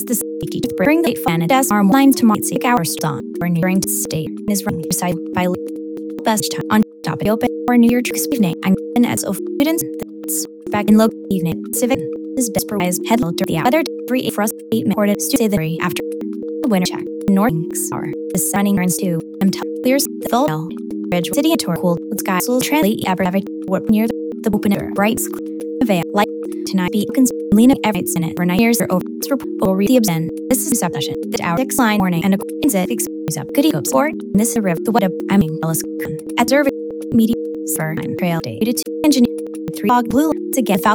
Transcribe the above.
the safety to bring the fan as arm lines to Montse hours on or nearing to state is running beside by best time on top of open or New Year's evening. I'm as of students back in local evening civic is best provides head to the other 3 for us 8 recorded to say the three after the winter check Northings are the sunning turns to clears the full bridge city tour cool sky will translate every what near the opener brights avail like tonight be Lena every minute for 9 years or over will read the obscene. This is a session that our 6 line morning and a is up goody hopes for this river the what up I mean at Derby media for trail day to engineer 3 blue to get Falcon